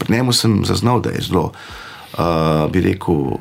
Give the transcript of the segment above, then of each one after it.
pri njemu sem zaznal, da je zelo, bi rekel,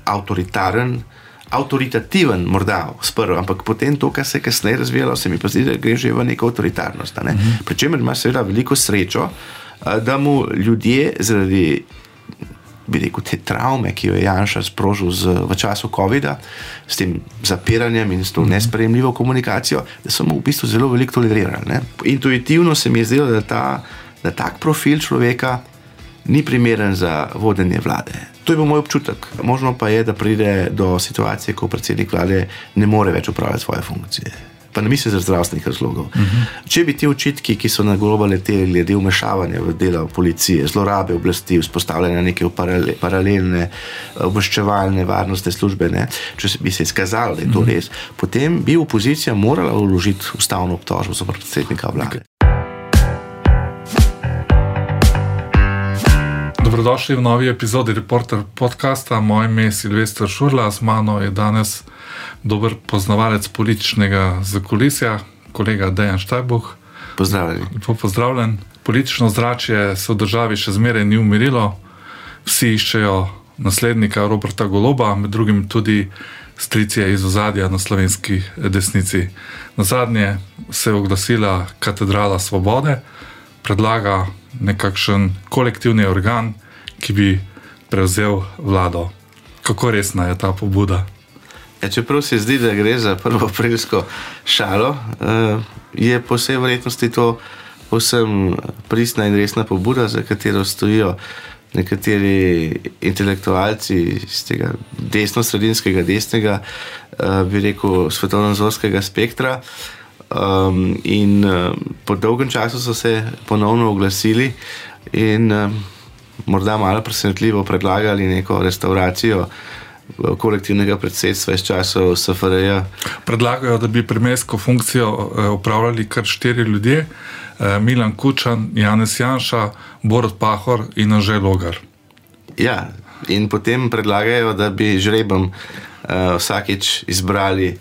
avtoritativen morda sprv, ampak potem to, kar se je kasneje razvijalo, se mi pa zdi, da gre že v neko avtoritarnost. Pričemer ima seveda veliko srečo, da mu ljudje zaradi, bi rekel, te travme, ki jo je Janša sprožil v času covida, s tem zapiranjem in s to nesprejemljivo komunikacijo, da so mu v bistvu zelo veliko tolerirali. Intuitivno se mi je zdelo, da tak profil človeka ni primeren za vodenje vlade. To je bil moj občutek. Možno pa je, da pride do situacije, ko predsednik vlade ne more več upravljati svoje funkcije. Pa ne mislim za zdravstvenih razlogov. Če bi ti očitki, ki so na Goloba leteli glede vmešavanja v delo policije, zlorabe oblasti, vzpostavljanja neke paralelne obveščevalne varnostne službe, če bi se izkazalo, da je to res, potem bi opozicija morala vložiti ustavno obtožbo zoper predsednika vlade. Dobrodošli v novi epizodi Reporter podcasta. Moje ime je Silvester Šurla, z mano je danes dober poznavalec političnega zakulisja, kolega Dejan Štajbuh. Pozdravljeni. Lepo pozdravljen. Politično zračje se v državi še zmeraj ni umirilo. Vsi iščejo naslednika Roberta Goloba, med drugim tudi stricije iz ozadja na slovenski desnici. Nazadnje se je oglasila Katedrala Svobode, predlaga nekakšen kolektivni organ, ki bi prevzel vlado. Kako resna je ta pobuda? Čeprav se zdi, da gre za prvoaprilsko šalo, je po vsej verjetnosti to povsem pristna in resna pobuda, za katero stojijo nekateri intelektualci iz tega desno-sredinskega, desnega, bi rekel, svetovnonazorskega spektra. In po dolgem času so se ponovno oglasili in morda malo presenetljivo predlagali neko restauracijo kolektivnega predsedstva iz časov SFRJ. Predlagajo, da bi premiersko funkcijo upravljali kar 4 ljudje, Milan Kučan, Janez Janša, Borut Pahor in Anže Logar. Ja, in potem predlagajo, da bi žrebom vsakič izbrali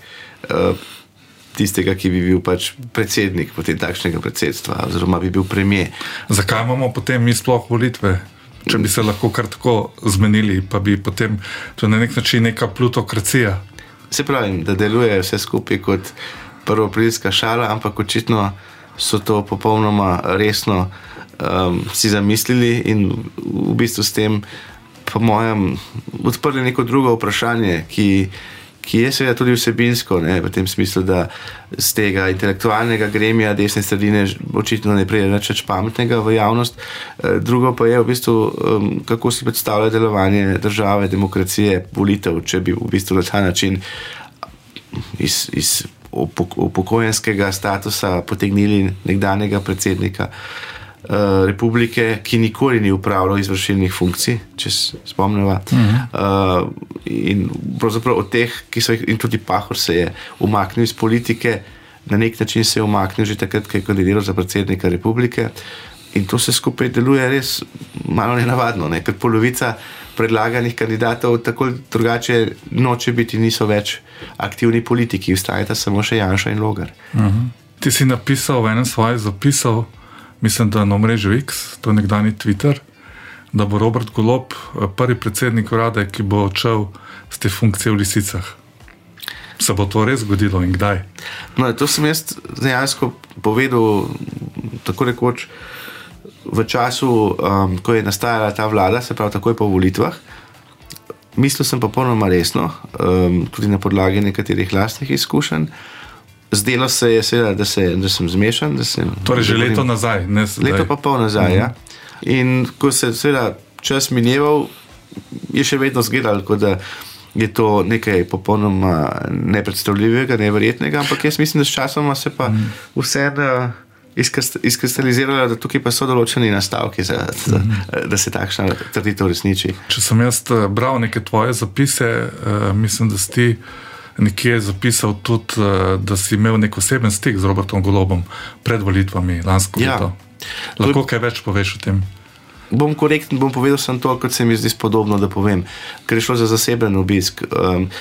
tistega, ki bi bil pač predsednik potem takšnega predsedstva, oziroma bi bil premier. Zakaj imamo potem mi sploh volitve? Če bi se lahko kar tako zmenili, pa bi potem to na nek način neka plutokracija. Se pravim, da deluje vse skupaj kot prvoaprilska šala, ampak očitno so to popolnoma resno si zamislili in v bistvu s tem, po mojem, odprli neko drugo vprašanje, ki je seveda tudi vsebinsko, v tem smislu, da z tega intelektualnega gremija desne sredine očitno ne pride nič pametnega v javnost. Drugo pa je v bistvu, kako si predstavlja delovanje države, demokracije, volitev, če bi v bistvu na ta način iz upokojenskega statusa potegnili nekdanjega predsednika republike, ki nikoli ni upravljal izvršilnih funkcij, če se spomnimo. In pravzaprav od teh, ki so jih, in tudi Pahor se je umaknil iz politike, na nek način se je umaknil že takrat, ko je kandidiral za predsednika republike. In to se skupaj deluje res malo nenavadno, ker polovica predlaganih kandidatov tako drugače noče biti, niso več aktivni politiki, vztrajata samo še Janša in Logar. Ti si napisal v enem svojih zapisov, mislim, da na omrežju X, to je nekdanji Twitter, da bo Robert Golob prvi predsednik vlade, ki bo odšel z te funkcije v Lisicah. Se bo to res zgodilo in kdaj? No, to sem jaz dejansko povedal tako rekoč v času, ko je nastajala ta vlada, se pravi takoj po volitvah. Mislil sem popolnoma resno, tudi na podlagi nekaterih lastnih izkušenj. Zdelo se je seveda, da sem zmešan. Torej že leto nazaj, ne zdaj. Leto pa pol nazaj, ja. In ko se seveda čas minjeval, je še vedno zgledalo, kot da je to nekaj popolnoma nepredstavljivega, neverjetnega, ampak jaz mislim, da s časoma se pa vseeno izkristaliziralo, da tukaj pa so določeni nastavki, da se takšna trditev resniči. Če sem jaz bral neke tvoje zapise, mislim, da si ti nekje je zapisal tudi, da si imel nek oseben stik z Robertom Golobom pred volitvami lansko leto. Lahko kaj več poveš o tem? Bom korekten, bom povedal sem to, kot se mi zdi spodobno, da povem, ker je šlo za zaseben obisk.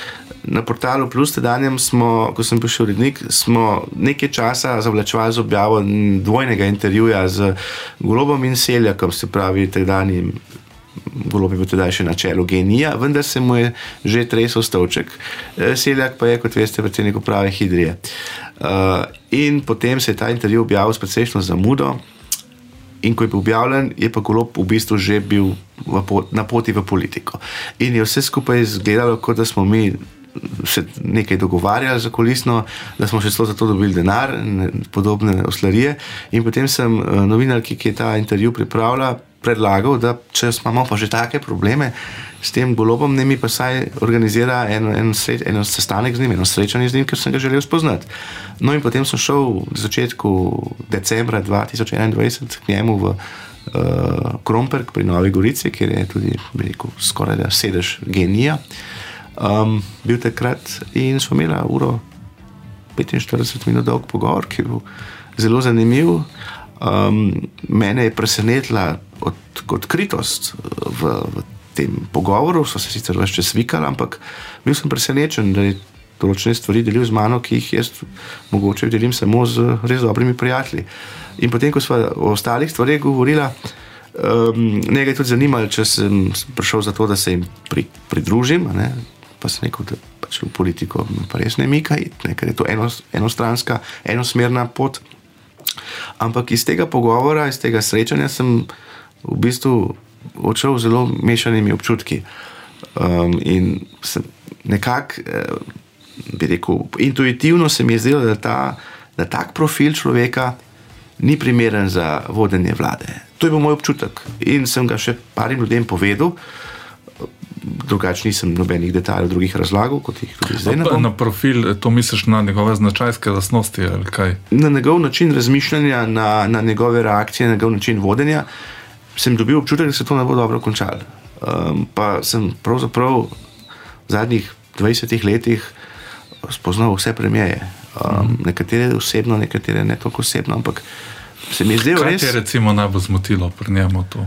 na portalu Plus tedanjem smo, ko sem prišel urednik, smo nekaj časa zavlačevali z objavo dvojnega intervjuja z Golobom in Seljakom, se pravi tedanjim. Golob je bil tedaj še na čelu GEN-I, vendar se mu je že tresel stolček. Seljak pa je, kot veste, predsednik uprave Hidrije. In potem se je ta intervju objavil s precejšnjo zamudo in ko je bil objavljen, je pa Golob v bistvu že bil na poti v politiko. In je vse skupaj izgledalo, kot da smo mi se nekaj dogovarjali za kulisno, da smo še celo za to dobili denar in podobne oslarije. In potem sem novinarki, ki je ta intervju pripravila, predlagal, da če imamo pa že take probleme s tem Golobom, ne mi pa saj organizira en sestanek z njim, eno srečanje z njim, ker sem ga želel spoznati. No in potem sem šel v začetku decembra 2021 k njemu v Kromberk pri Novi Gorici, kjer je tudi, bi rekel, skoraj da sedež GEN-I-ja. Bil takrat in smo imeli uro 45 minut dolg pogovor, ki je bil zelo zanimiv. Mene je presenetila odkritost v tem pogovoru, so se sicer več čas svikali, ampak bil sem presenečen, da je določene stvari delil z mano, ki jih jaz mogoče delim samo z res dobrimi prijatelji. In potem, ko smo o ostalih stvarih govorila, njega je tudi zanimalo, če sem prišel za to, da se jim pridružim, ne? Pa sem rekel, da pač v politiko pa res ne mika, ker je to enostranska, enosmerna pot. Ampak iz tega pogovora, iz tega srečanja sem v bistvu odšel zelo mešanimi občutki. In sem nekako, bi rekel, intuitivno se mi je zdelo, da tak profil človeka ni primeren za vodenje vlade. To je bil moj občutek in sem ga še parim ljudem povedal. Drugače nisem nobenih detajlov drugih razlagov, kot jih tudi zdaj ne bom. Na profil, to misliš na njegove značajske lastnosti ali kaj? Na njegov način razmišljanja, na njegove reakcije, na njegov način vodenja sem dobil občutek, da se to ne bo dobro končalo. Pa sem pravzaprav v zadnjih 20 letih spoznal vse premijeje. Nekatere osebno, nekatere ne toliko osebno, ampak se mi je zdelo res... Kaj te je recimo najbolj zmotilo pri njemu to?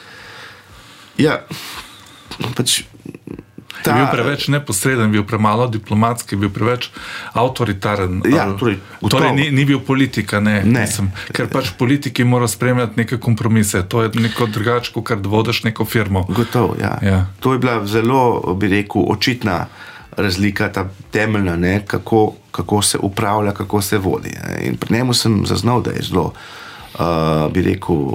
Ja, pač je bil preveč neposreden, bil premalo diplomatski, bil preveč avtoritaren. Ja, torej ni bil politika, ne. Ker pač politiki mora spremljati neke kompromise. To je neko drugače, kot da vodiš neko firmo. Gotovo, ja. To je bila zelo, bi rekel, očitna razlika, ta temeljna, ne, kako se upravlja, kako se vodi. In pri njemu sem zaznal, da je zelo, bi rekel,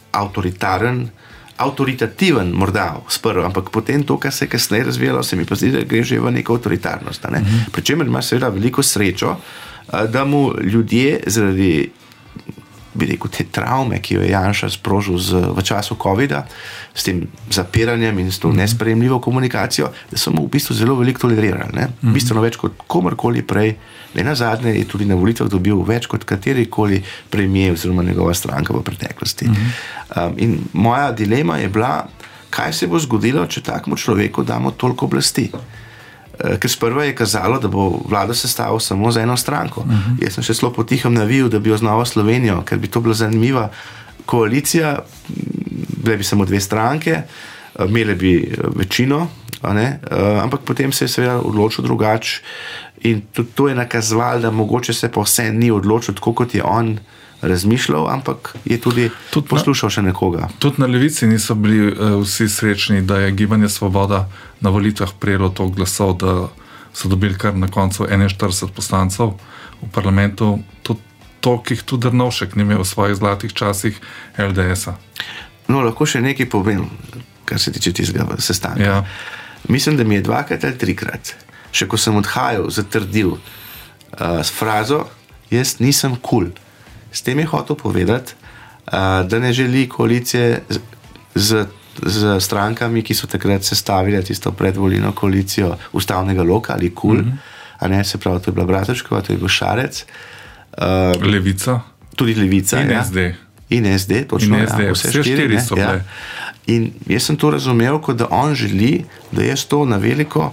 avtoritativen morda sprva, ampak potem to, kar se je kasneje razvijalo, se mi pa zdi, da gre že v neko avtoritarnost. Ne? Pričemer ima seveda veliko srečo, da mu ljudje zaradi, bi rekel, te travme, ki jo je Janša sprožil v času covida, s tem zapiranjem in s to nesprejemljivo komunikacijo, da so mu v bistvu zelo veliko tolerirali. Ne? Bistveno več kot komorkoli prej. Nenazadnje je tudi na volitvah dobil več kot katerikoli premier oziroma njegova stranka v preteklosti. In moja dilema je bila, kaj se bo zgodilo, če takemu človeku damo toliko oblasti. Ker sprva je kazalo, da bo vlado sestavil samo za eno stranko. Jaz sem še zelo potihem navil, da bi jo z Novo Slovenijo, ker bi to bila zanimiva koalicija, bile bi samo dve stranke, imele bi večino, ampak potem se je seveda odločil drugače in tudi to je nakazovalo, da mogoče se pa vse ni odločil tako, kot je on razmišljal, ampak je tudi poslušal še nekoga. Tudi na levici niso bili vsi srečni, da je Gibanje Svoboda na volitvah prejelo toliko glasov, da so dobili kar na koncu 41 poslancev v parlamentu. Toliko jih tudi Drnovšek ni imel v svojih zlatih časih LDS-a. No, lahko še nekaj povem, kar se tiče tistega sestanka. Ja. Mislim, da mi je 2 ali 3, še ko sem odhajal, zatrdil s frazo, jaz nisem cool. S tem je hotel povedati, da ne želi koalicije z strankami, ki so takrat sestavili tisto predvolilno koalicijo ustavnega loka ali cool, a ne, se pravi, to je bila Bratuškova, to je bil Šarec. Levica. Tudi Levica, in ja. SD. In SD, točno, in SD. Vse štiri so bile. In jaz sem to razumel, kot da on želi, da jaz to na veliko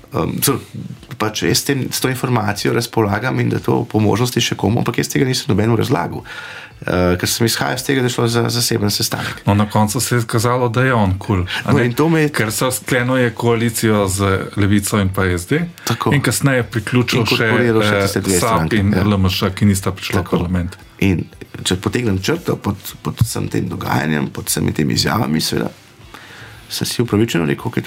pač jaz s to informacijo razpolagam in da to po možnosti še komu, ampak jaz tega nisem nobeno razlagal. Ker sem izhajal z tega, da je šlo za zaseben sestanek. No, na koncu se je kazalo, da je on cool. Ker so sklenil koalicijo z Levico in pa SD. Tako. In kasneje priključil še SAP in LMŠ, ki nista prišla v parlament. In če potegnem črto pod vsem tem dogajanjem, pod vsemi temi izjavami, seveda sem si upravičeno rekel, okay,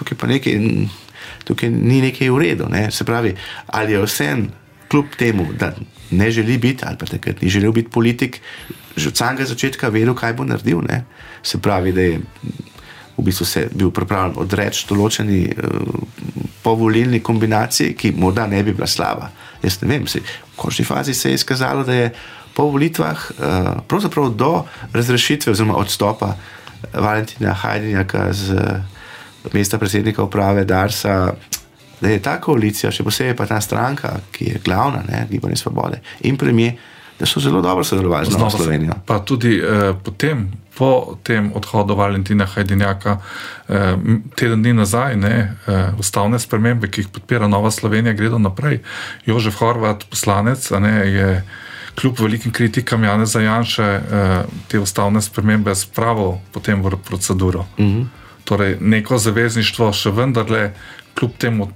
tukaj ni nekaj v redu. Ne? Se pravi, ali je vsem kljub temu, da ne želi biti, ali pa takrat ni želel biti politik, že od samega začetka vedel, kaj bo naredil. Ne? Se pravi, da je v bistvu se bil pripravljen odreči določeni povolilni kombinaciji, ki morda ne bi bila slaba. Jaz ne vem, v končni fazi se je izkazalo, da je po volitvah pravzaprav do razrešitve oziroma odstopa Valentina Hajdinjaka z mesta predsednika uprave Darsa, da je ta koalicija, še posebej pa ta stranka, ki je glavna, Gibanje Svobode in premier, da so zelo dobro sodelovali z Novo Slovenijo. Pa tudi po tem odhodu Valentina Hajdinjaka teden dni nazaj, ustavne spremembe, ki jih podpira Nova Slovenija, gredo naprej. Jožef Horvat, poslanec, je kljub velikim kritikam Janeza Janše te ustavne spremembe spravil potem v proceduro. Torej, neko zavezništvo še vendarle, kljub temu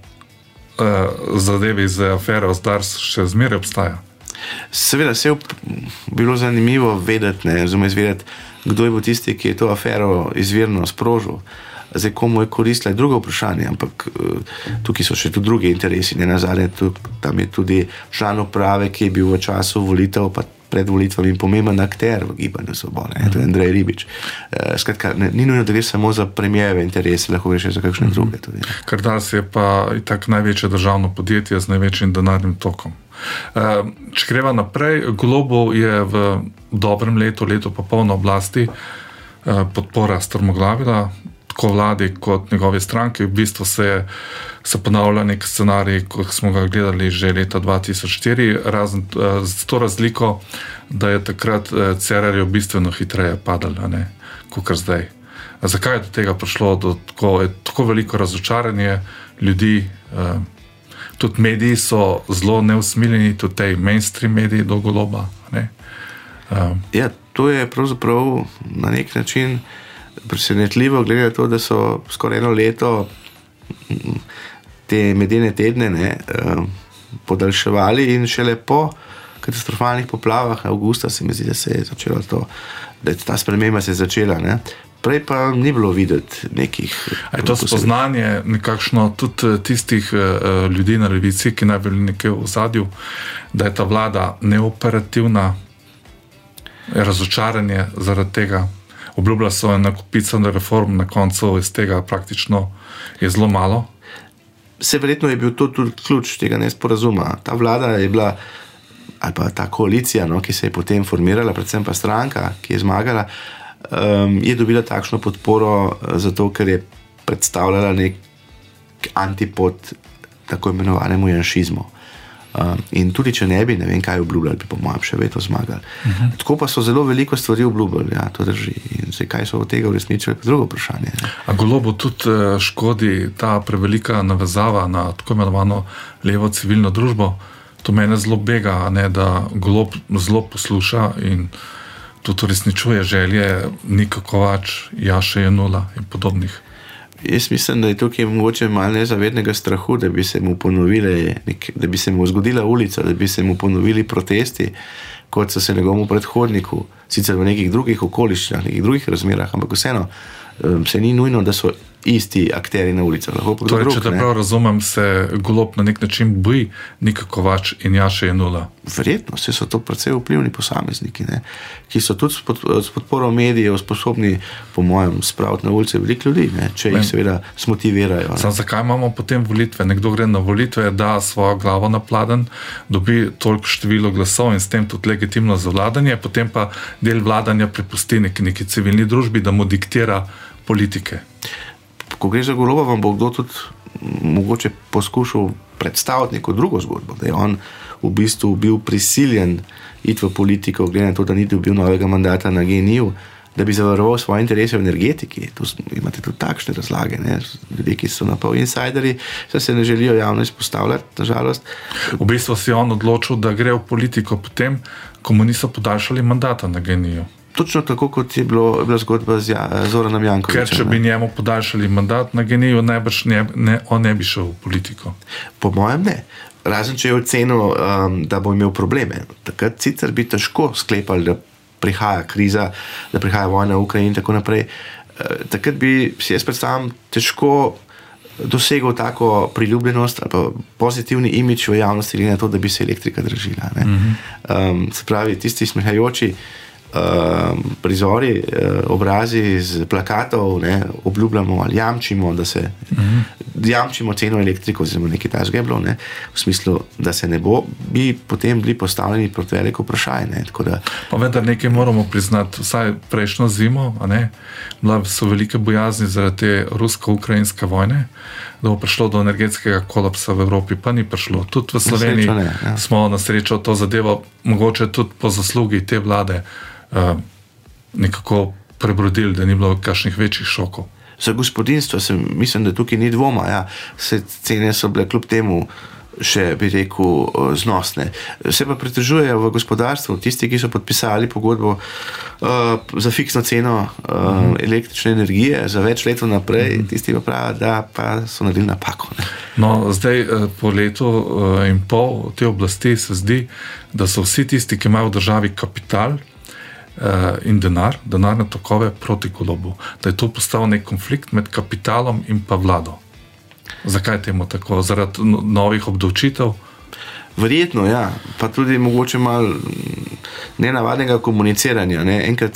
zadevi z afero Dars še zmeraj obstaja. Seveda, se je bilo zanimivo izvedeti, kdo je bil tisti, ki je to afero izvirno sprožil. Zdaj, komu je koristila, je drugo vprašanje, ampak tukaj so še tudi drugi interesi. Nazadnje, tam je tudi član uprave, ki je bil v času volitev, pa pred volitvami pomemben akter v Gibanju Svobode, to je Andrej Ribič. Skratka, ni nujno, da gre samo za premijeve interese, lahko gre še za kakšne druge. Tudi. Ker Dars je pa itak največje državno podjetje z največjim denarnim tokom. Če greva naprej, Golobov je v dobrem letu pa polno oblasti podpora strmoglavila, tako vladi kot njegove stranke. V bistvu se ponavlja nek scenarij, kot smo ga gledali že leta 2004, razen z to razliko, da je takrat Cerarjev bistveno hitreje padal, kot zdaj. Zakaj je do tega prišlo? Tako veliko razočaranje ljudi, tudi mediji so zelo neusmiljeni, tudi tej mainstream mediji do Goloba. Ja, to je pravzaprav na nek način presenetljivo, glede na to, da so skoraj 1 leto te medene tedne podaljševali in šele po katastrofalnih poplavah avgusta se mi zdi, da se je začelo to, da je ta sprememba se je začela. Prej pa ni bilo videti nekih... A je to spoznanje nekakšno tudi tistih ljudi na levici, ki naj bili nekaj v ozadju, da je ta vlada neoperativna, razočaranje zaradi tega? Obljubila so eno kupico reform, na koncu iz tega praktično je zelo malo. Verjetno je bil to tudi ključ tega nesporazuma. Ta vlada je bila, ali pa ta koalicija, ki se je potem formirala, predvsem pa stranka, ki je zmagala, je dobila takšno podporo zato, ker je predstavljala nek antipod tako imenovanemu janšizmu. In tudi, če ne bi, ne vem kaj obljubljali, bi po mojem še vedno zmagali. Tako pa so zelo veliko stvari obljubljali, to drži. In zdaj, kaj so od tega uresničili, pa drugo vprašanje. A Golobu tudi škodi ta prevelika navezava na tako imenovano levo civilno družbo? To mene zelo bega, da Golob zelo posluša in tudi uresničuje želje Nika Kovač, Jaše Jenulla in podobnih. Jaz mislim, da je tukaj mogoče malo nezavednega strahu, da bi se mu ponovili, da bi se mu zgodila ulica, da bi se mu ponovili protesti, kot so se njegovemu predhodniku, sicer v nekih drugih okoliščinah, nekih drugih razmerah, ampak vseeno se ni nujno, da so isti akteri na ulicah. Torej, če te prav razumem, se Golob na nek način boji Nika Kovač in Jaše Jenulla. Verjetno, so to precej vplivni posamezniki, ki so tudi s podporo medijev sposobni, po mojem, spraviti na ulice veliko ljudi, če jih seveda smotivirajo. Zakaj imamo potem volitve? Nekdo gre na volitve, da svojo glavo na pladenj, dobi toliko število glasov in s tem tudi legitimno za vladanje, potem pa del vladanja prepusti neki civilni družbi, da mu diktira politike. Ko gre za Goloba, vam bo kdo tudi mogoče poskušal predstaviti neko drugo zgodbo, da je on v bistvu bil prisiljen iti v politiko, glede na to, da ni dobil novega mandata na GNI-ju, da bi zavaroval svoje interese v energetiki. Tu imate tudi takšne razlage, ne? Ljudje, ki so napol insideri, se ne želijo javno izpostavljati, nažalost. V bistvu si on odločil, da gre v politiko potem, ko mu niso podaljšali mandata na GEN-I-ju. Točno tako, kot je bila zgodba z Zoranom Jankovićem. Ker če bi njemu podaljšali mandat na GEN-I-ju, on ne bi šel v politiko. Po mojem ne. Razen, če je ocenil, da bo imel probleme. Takrat sicer bi težko sklepali, da prihaja kriza, da prihaja vojna v Ukrajini in tako naprej. Takrat bi si jaz predstavljam težko dosegel tako priljubljenost ali pa pozitivni imidž v javnosti, glede na to, da bi se elektrika dražila. Se pravi, tisti smehajoči prizori, obrazi z plakatov, ne, obljubljamo ali jamčimo, da se jamčimo ceno elektriko, oziroma nekaj takega je bilo, ne, v smislu, da se ne bo, bi potem bili postavljeni proti veliko vprašaj. Pa vendar nekaj moramo priznati, vsaj prejšnjo zimo, so velike bojazni zaradi te rusko-ukrajinske vojne, da bo prišlo do energetskega kolapsa v Evropi, pa ni prišlo. Tudi v Sloveniji smo na srečo to zadevo, mogoče tudi po zaslugi te vlade, nekako prebrodili, da ni bilo kakšnih večjih šokov. Za gospodinstvo mislim, da tukaj ni dvoma. Ja. Cene so bile kljub temu še, bi rekel, znosne. Se pa pritožujejo v gospodarstvu tisti, ki so podpisali pogodbo za fiksno ceno električne energije za več let naprej, tisti pa pravijo, da pa so naredili napako. Ne. No, zdaj po letu in pol te oblasti se zdi, da so vsi tisti, ki imajo v državi kapital in denarne tokove proti Golobu. Da je to postal nek konflikt med kapitalom in pa vlado. Zakaj temu tako? Zaradi novih obdavčitev? Verjetno, ja. Pa tudi mogoče malo nenavadnega komuniciranja. Ne? Enkrat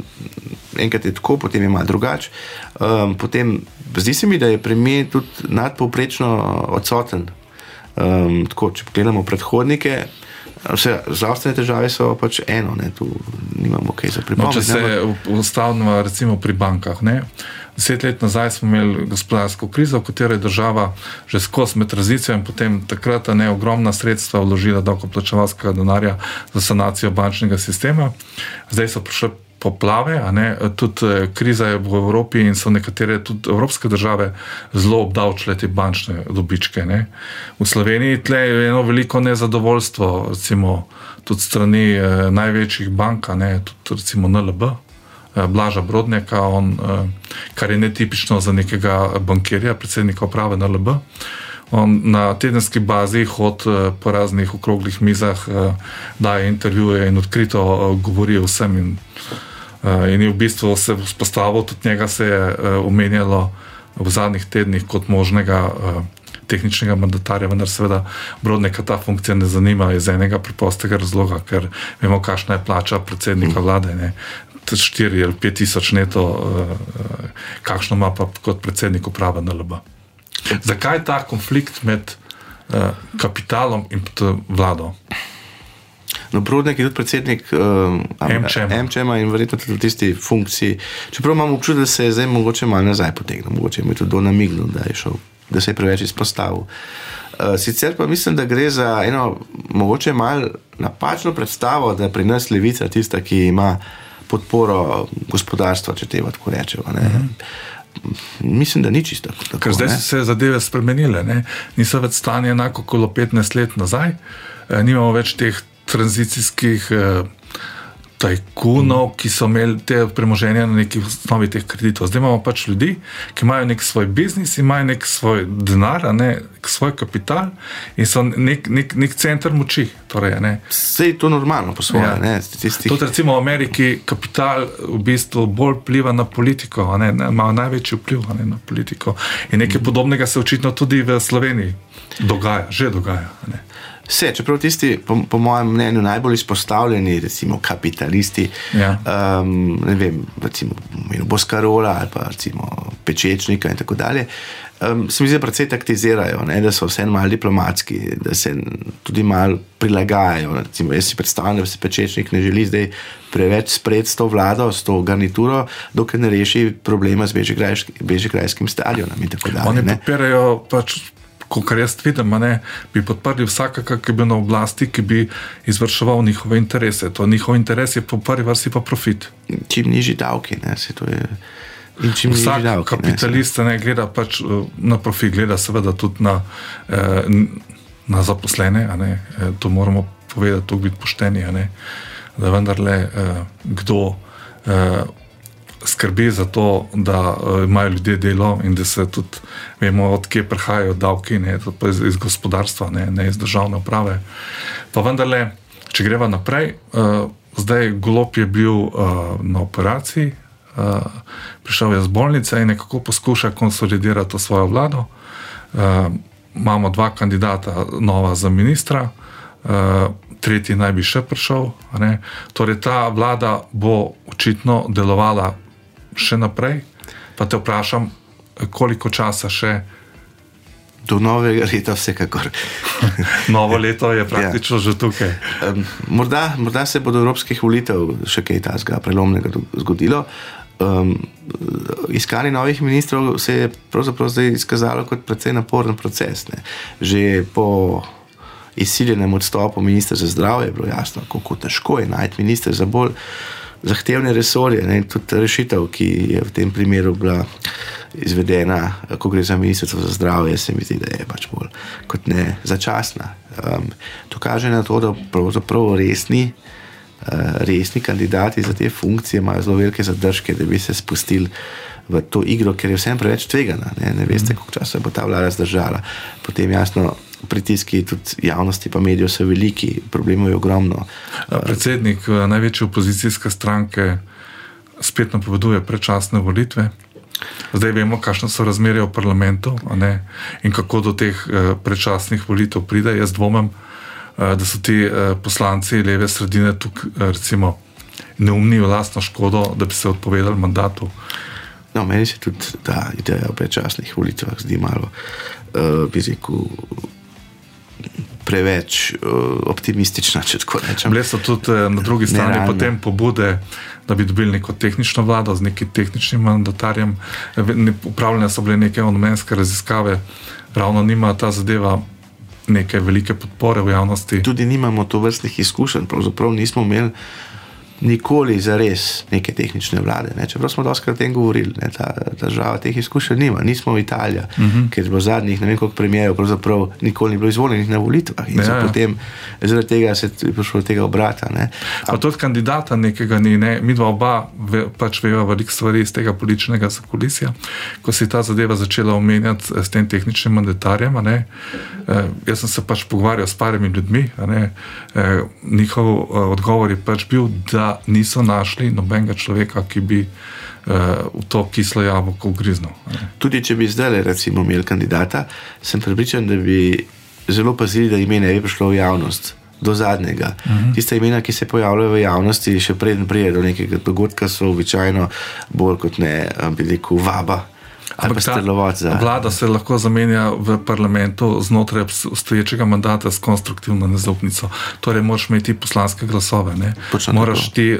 je tako, potem je malo drugače. Potem, zdi se mi, da je premier tudi nadpovprečno odsoten. Tako, če gledamo predhodnike, vse zdravstvene težave so pač eno, ne, tu nimamo kaj za pripomniti. Če se ustavimo recimo pri bankah, ne, 10 let nazaj smo imeli gospodarsko krizo, v katero je država že skozi med tranzicijo in potem takrat ogromna sredstva vložila davkoplačevalskega denarja za sanacijo bančnega sistema. Zdaj so prišle poplave, tudi kriza je v Evropi in so nekatere tudi evropske države zelo obdavčile te bančne dobičke. Ne. V Sloveniji tle je eno veliko nezadovoljstvo, recimo tudi strani največjih bank, tudi recimo NLB, Blaža Brodnjaka, kar je netipično za nekega bankirja, predsednika uprave NLB. On na tedenski bazi hodi po raznih okroglih mizah, daje intervjuje in odkrito govori o vsem in je v bistvu se vzpostavil, tudi njega se je omenjalo v zadnjih tednih kot možnega tehničnega mandatarja, vendar seveda Brodnjaka ta funkcija ne zanima iz enega preprostega razloga, ker vemo, kakšna je plača predsednika vlade, ne, 4 ali 5 tisoč neto, kakšno ima pa kot predsednik uprave NLB. Zakaj ta konflikt med kapitalom in vlado? No, Brodnjak je tudi predsednik MČM-a in verjetno tudi v tisti funkciji. Čeprav imam občutek, da se je zdaj mogoče malo nazaj potegnil, mogoče je tudi namignil, da se je preveč izpostavil. Sicer pa mislim, da gre za eno mogoče malo napačno predstavo, da pri nas levica tista, ki ima podporo gospodarstva, če teba tako rečeva. Mislim, da ni čisto tako. Ker zdaj so se zadeve spremenile. Niso več stanje enako kolo 15 let nazaj. Nimamo več teh tranzicijskih tajkunov, ki so imeli te premoženja na neki osnovi teh kreditov. Zdaj imamo pač ljudi, ki imajo nek svoj biznis, imajo nek svoj denar, svoj kapital in so nek center moči. Vse je to normalno po svoje. Tudi recimo v Ameriki kapital v bistvu bolj vpliva na politiko, imajo največji vpliv na politiko. In nekaj podobnega se očitno tudi v Sloveniji že dogaja. Vse, čeprav tisti, po mojem mnenju, najbolj izpostavljeni, recimo kapitalisti, ne vem, recimo Boscarola ali pa recimo Pečečnika in tako dalje, se mi zdi, precej taktizirajo, da so vse malo diplomatski, da se tudi malo prilagajajo. Recimo, jaz si predstavljam, da se Pečečnik ne želi zdaj preveč spreti s to vlado, s to garnituro, dokler ne reši problema z Bežigrajskim stadionom in tako dalje. Oni podpirajo pač Kolikor jaz vidim, bi podprli vsakega, ki bi na oblasti, ki bi izvrševal njihove interese. To njihov interes je po prvi vrsti pa profit. Čim nižji davki, se to je... Vsak kapitalist gleda pač na profit, gleda seveda tudi na zaposlene, to moramo povedati, to biti pošteni, da vendarle kdo skrbi za to, da imajo ljudje delo in da se tudi vemo, od kje prihajajo davki, to pa iz gospodarstva, ne iz državne uprave. Pa vendarle, če greva naprej, zdaj Golob je bil na operaciji, prišel je z bolnice in nekako poskuša konsolidirati to svojo vlado. Imamo 2 kandidata nova za ministra, tretji naj bi še prišel. Torej ta vlada bo očitno delovala še naprej. Pa te vprašam, koliko časa še? Do novega leta vsekakor. Novo leto je praktično že tukaj. Morda se bo do evropskih volitev še kaj takega prelomnega zgodilo. Iskanje novih ministrov se je pravzaprav zdaj izkazalo kot precej naporen proces. Že po izsiljenem odstopu ministra za zdravje je bilo jasno, kako težko je najti ministra za bolj zahtevne resorje. Tudi rešitev, ki je v tem primeru bila izvedena, ko gre za ministrstvo za zdravje, se mi zdi, da je pač bolj kot ne začasna. To kaže na to, da pravzaprav resni kandidati za te funkcije imajo zelo velike zadržke, da bi se spustili v to igro, ker je vsem preveč tvegana. Ne veste, koliko časa bo ta vlada zdržala. Potem jasno, pritiski tudi javnosti pa medijev so veliki, problemov je ogromno. Predsednik največje opozicijske stranke spet napoveduje predčasne volitve. Zdaj vemo, kakšne so razmerje v parlamentu, in kako do teh predčasnih volitev pride. Jaz dvomim, da so ti poslanci leve sredine tukaj recimo neumni v lastno škodo, da bi se odpovedali mandatu. No, meni se tudi ta ideja o predčasnih volitvah zdi malo, bi rekel, preveč optimistična, če tako rečem. Bile so tudi na drugi strani potem pobude, da bi dobili neko tehnično vlado z nekim tehničnim mandatarjem. Upravljene so bile neke onomenske raziskave, ravno nima ta zadeva neke velike podpore v javnosti. Tudi nimamo to vrstnih izkušenj, pravzaprav nismo imeli nikoli zares neke tehnične vlade. Čeprav smo doskrat o tem govorili, ta država teh izkušenj nima. Nismo v Italija, ker bo zadnjih, ne vem koliko premijerov, pravzaprav nikoli ni bilo izvoljenih na volitvah. In so potem, zaradi tega se je prišlo do tega obrata. Pa tudi kandidata nekega ni, mi dva oba pač veva veliko stvari iz tega političnega zakulisja. Ko se je ta zadeva začela omenjati s tem tehničnim mandatarjem, jaz sem se pač pogovarjal s parimi ljudmi, njihov odgovor je pač bil, da niso našli nobenega človeka, ki bi v to kislo jabolko ugriznil. Tudi če bi zdaj recimo imeli kandidata, sem prepričan, da bi zelo pazili, da ime ne bi prišlo v javnost do zadnjega. Tista imena, ki se pojavljajo v javnosti, še preden prije do nekega dogodka, so običajno bolj kot ne, bi rekel, vaba. Ampak ta vlada se lahko zamenja v parlamentu znotraj obstoječega mandata s konstruktivno nezaupnico. Torej, moraš imeti poslanske glasove. Moraš ti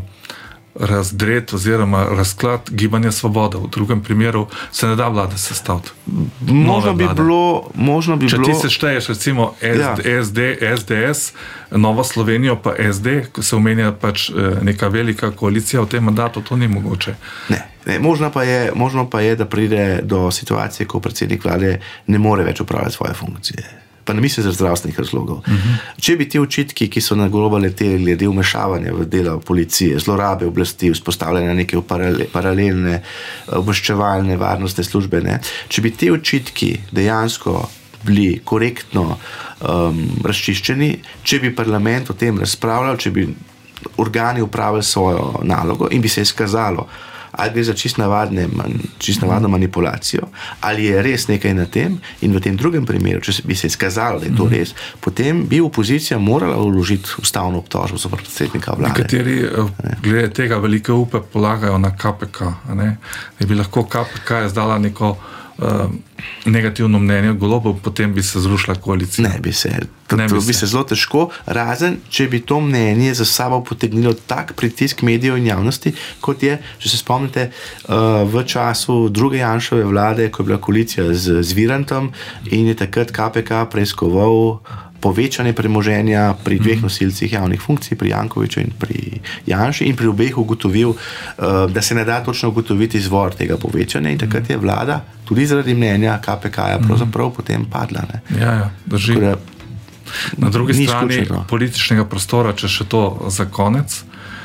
razdret oziroma razklad Gibanja Svoboda. V drugem primeru se ne da vlade sestaviti. Možno bi bilo... Če ti se šteješ recimo SD, SDS, Novo Slovenijo pa SD, ko se omenja pač neka velika koalicija v tem mandatu, to ni mogoče. Ne, možno pa je, da pride do situacije, ko predsednik vlade ne more več upravljati svoje funkcije. Pa ne misli za zdravstvenih razlogov. Če bi ti očitki, ki so na Goloba leteli glede vmešavanja v delo policije, zlorabe oblasti, vzpostavljanja neke paralelne obveščevalne varnostne službe, če bi ti očitki dejansko bili korektno razčiščeni, če bi parlament o tem razpravljal, če bi organi upravili svojo nalogo in bi se izkazalo, ali gre za čisto navadno manipulacijo, ali je res nekaj na tem, in v tem drugem primeru, če bi se izkazalo, da je to res, potem bi opozicija morala vložiti ustavno obtožbo zoper predsednika vlade. Nekateri glede tega velike upe polagajo na KPK. Da bi lahko KPK izdala neko negativno mnenje Golobov, potem bi se zrušila koalicija. Ne bi se. To bi se zelo težko, razen če bi to mnenje za sabo potegnilo tak pritisk medijev in javnosti, kot je, če se spomnite, v času druge Janševe vlade, ko je bila koalicija z Virantom in je takrat KPK preiskoval povečanje premoženja pri dveh nosilcih javnih funkcij, pri Jankoviću in pri Janši, in pri obeh ugotovil, da se ne da točno ugotoviti izvor tega povečanja, in takrat je vlada tudi zaradi mnenja KPK-ja pravzaprav potem padla. Ne? Ja, drži. Na drugi strani političnega prostora, če še to za konec,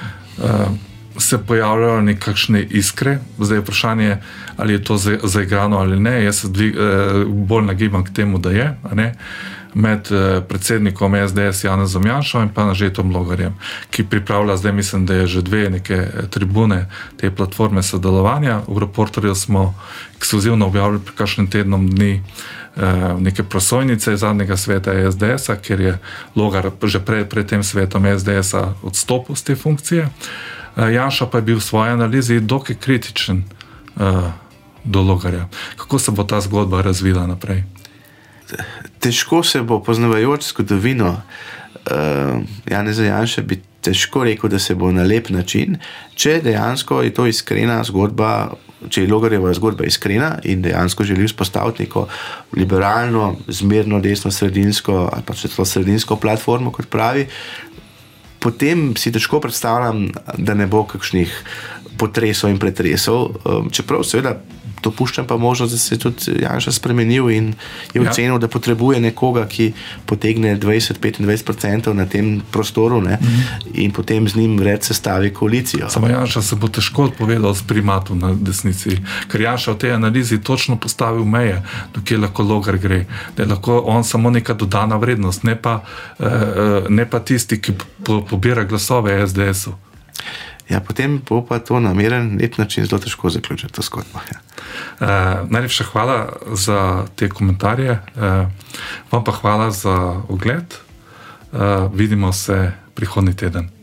se pojavljajo nekakšne iskre. Zdaj je vprašanje, ali je to zaigrano ali ne. Jaz se bolj nagibam k temu, da je, a ne? Med predsednikom SDS Janezom Janšo in pa Anžetom Logarjem, ki pripravlja, zdaj mislim, da je že 2 neke tribune te platforme sodelovanja. V Reporterju smo ekskluzivno objavili pred kakšnim tednom dni neke prosojnice iz zadnjega sveta SDS-a, kjer je Logar že pred tem svetom SDS-a odstopil z te funkcije. Janša pa je bil v svoji analizi dokaj kritičen do Logarja. Kako se bo ta zgodba razvila naprej? Težko se bo, poznavajoč zgodovino Janeza Janše, bi težko rekel, da se bo na lep način, če dejansko je to iskrena zgodba, če je Logarjeva zgodba iskrena in dejansko želi vzpostaviti neko liberalno, zmerno, desno, sredinsko ali pa celo sredinsko platformo, kot pravi, potem si težko predstavljam, da ne bo kakšnih potresov in pretresov, čeprav seveda dopuščam pa možnost, da se je tudi Janša spremenil in je ocenil, da potrebuje nekoga, ki potegne 20-25% na tem prostoru, ne? In potem z njim vred sestavi koalicijo. Samo Janša se bo težko odpovedal s primatom na desnici, ker Janša v tej analizi točno postavil meje, dokje lahko Logar gre, da je lahko on samo neka dodana vrednost, ne pa tisti, ki pobira glasove SDS-u. Ja, potem bo pa to na miren, lep način zelo težko zaključiti to zgodbo. Ja. Najlepša hvala za te komentarje. Vam pa hvala za ogled. Vidimo se prihodnji teden.